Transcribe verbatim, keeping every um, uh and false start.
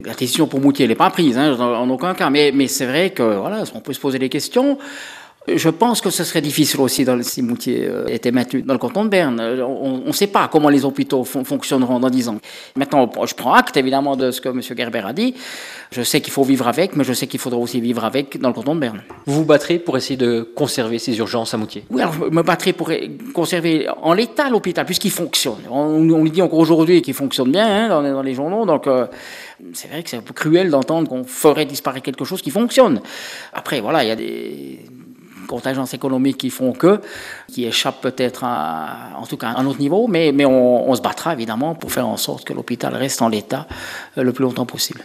la décision pour Moutier n'est pas prise, hein, en aucun cas. Mais, mais c'est vrai que voilà, on peut se poser des questions. Je pense que ce serait difficile aussi dans, si Moutier euh, était maintenu dans le canton de Berne. On ne sait pas comment les hôpitaux fon- fonctionneront dans dix ans. Maintenant, je prends acte évidemment de ce que M. Gerber a dit. Je sais qu'il faut vivre avec, mais je sais qu'il faudra aussi vivre avec dans le canton de Berne. Vous vous battrez pour essayer de conserver ces urgences à Moutier? Oui, alors je me battrai pour conserver en l'état l'hôpital, puisqu'il fonctionne. On, on lui dit encore aujourd'hui qu'il fonctionne bien hein, dans, dans les journaux, donc euh, c'est vrai que c'est un peu cruel d'entendre qu'on ferait disparaître quelque chose qui fonctionne. Après, voilà, il y a des contingences économiques qui font que, qui échappent peut-être à, en tout cas à un autre niveau, mais, mais on, on se battra évidemment pour faire en sorte que l'hôpital reste en l'état le plus longtemps possible.